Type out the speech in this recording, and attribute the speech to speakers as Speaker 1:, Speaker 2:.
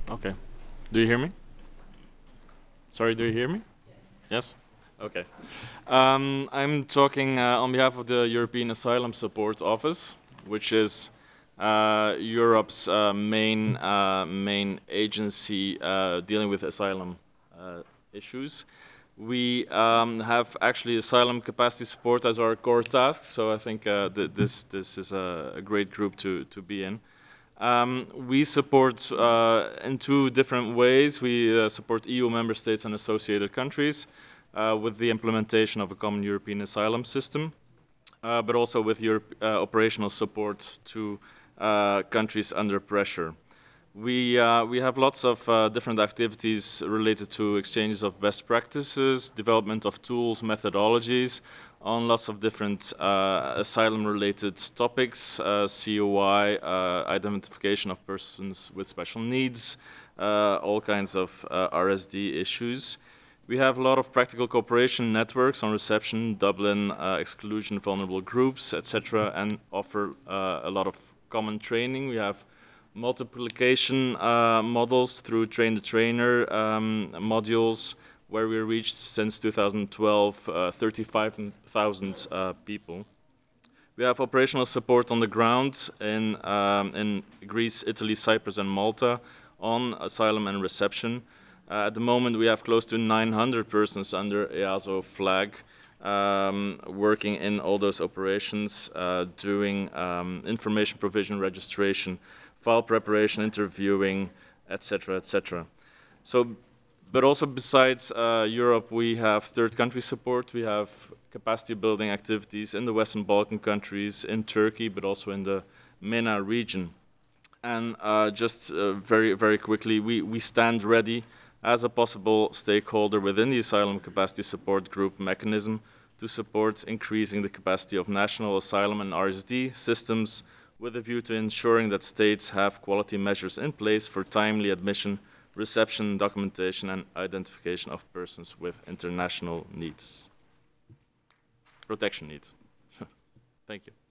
Speaker 1: Okay. Do you hear me? Sorry, do you hear me? Yes? Okay. I'm talking on behalf of the European Asylum Support Office, which is Europe's main agency dealing with asylum issues. We have actually asylum capacity support as our core task, so I think this is a great group to be in. We support in two different ways. We support EU member states and associated countries with the implementation of a common European asylum system, but also with operational support to countries under pressure. We have lots of different activities related to exchanges of best practices, development of tools, methodologies on lots of different asylum-related topics, COI, identification of persons with special needs, all kinds of RSD issues. We have a lot of practical cooperation networks on reception, Dublin, exclusion, vulnerable groups, etc., and offer a lot of common training. We have multiplication models through train the trainer modules where we reached since 2012 35,000 people. We have operational support on the ground in Greece, Italy, Cyprus, and Malta on asylum and reception. At the moment, we have close to 900 persons under EASO flag working in all those operations, doing information provision, registration, file preparation, interviewing, etc., etc. So, but also besides Europe, we have third country support. We have capacity building activities in the Western Balkan countries, in Turkey, but also in the MENA region. And just very quickly, we stand ready as a possible stakeholder within the Asylum Capacity Support Group mechanism to support increasing the capacity of national asylum and RSD systems with a view to ensuring that states have quality measures in place for timely admission, reception, documentation, and identification of persons with international needs, protection needs. Thank you.